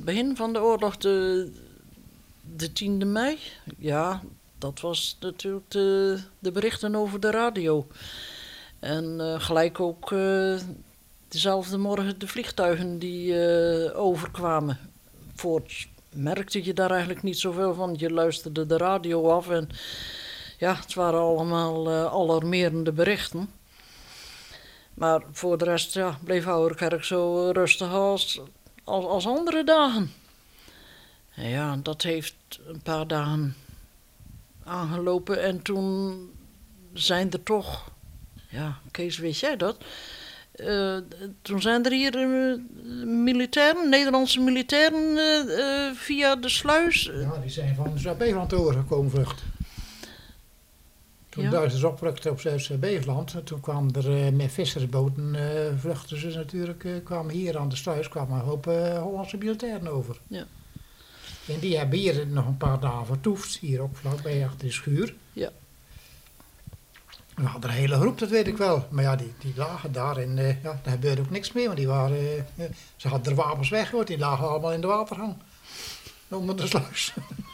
begin van de oorlog, de 10e mei. Ja, dat was natuurlijk de berichten over de radio. En gelijk ook dezelfde morgen de vliegtuigen die overkwamen. Voorts merkte je daar eigenlijk niet zoveel van. Je luisterde de radio af en ja, het waren allemaal alarmerende berichten. Maar voor de rest bleef Ouwerkerk zo rustig als andere dagen. En ja, dat heeft een paar dagen aangelopen en toen zijn er toch... Ja, Kees, weet jij dat? Toen zijn er hier militairen, Nederlandse militairen via de sluis. Ja, die zijn van Zuid-Beveland overgekomen vlucht. Toen Ja. Duitsers oprukten op Zuid-Beveland, toen kwamen er met vissersboten, vluchten ze natuurlijk, kwamen hier aan de sluis, kwamen een hoop Hollandse militairen over. Ja. En die hebben hier nog een paar dagen vertoefd, hier ook vlakbij achter de schuur. Ja. We hadden een hele groep, dat weet ik wel. Maar ja, die lagen daar en daar gebeurde ook niks mee. Want die waren, ze hadden er wapens weggegooid, die lagen allemaal in de watergang. Onder de sluis.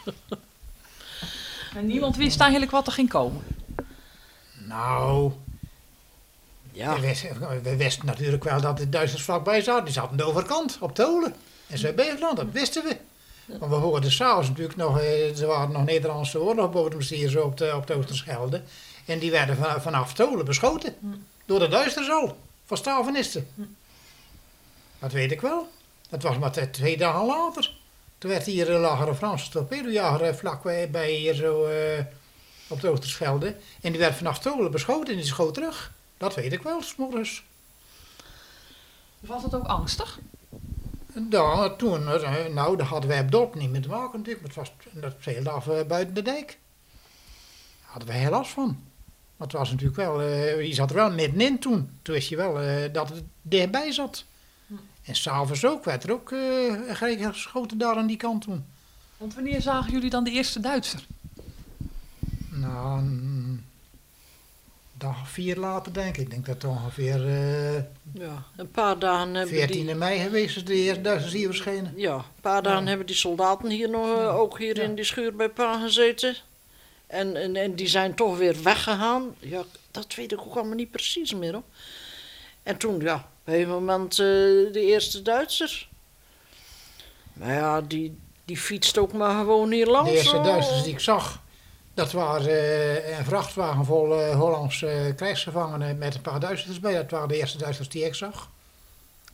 En niemand wist eigenlijk wat er ging komen. Nou, Ja. we wisten natuurlijk wel dat de Duitsers vlakbij zaten. Die zaten aan de overkant, op de Holen. En Zuid-Beveland, dat wisten we. Want we hoorden s'avonds natuurlijk nog, er waren nog Nederlandse oorlogsboten hier zo op de Oosterschelde. En die werden vanaf Tolen beschoten. Door de Duitsers al. Van Stavenisten. Dat weet ik wel. Dat was maar 2 dagen later. Toen werd hier lag een Franse torpedojager vlakbij hier zo op de Oosterschelde. En die werd vanaf Tolen beschoten en die schoot terug. Dat weet ik wel, 's morgens. Was het ook angstig? Ja, toen, nou, daar hadden wij op dorp niet mee te maken natuurlijk. Maar dat zeilde af buiten de dijk. Daar hadden wij heel last van. Maar het was natuurlijk wel, je zat er wel middenin toen. Toen wist je wel dat het dichtbij zat. En s'avonds ook, werd er ook geschoten daar aan die kant toen. Want wanneer zagen jullie dan de eerste Duitser? Nou, een dag of 4 later denk ik. Ik denk dat het ongeveer Ja, een paar dagen hebben 14e mei geweest is de eerste Duitsers hier verschenen. Ja, een paar dagen hebben die soldaten hier nog ook hier in die schuur bij pa gezeten. En die zijn toch weer weggegaan. Ja, dat weet ik ook allemaal niet precies meer hoor. En toen, ja, op een moment de eerste Duitser. Maar ja, die fietst ook maar gewoon hier langs. De eerste Duitsers die ik zag, dat waren een vrachtwagen vol Hollandse krijgsgevangenen met een paar Duitsers bij. Dat waren de eerste Duitsers die ik zag.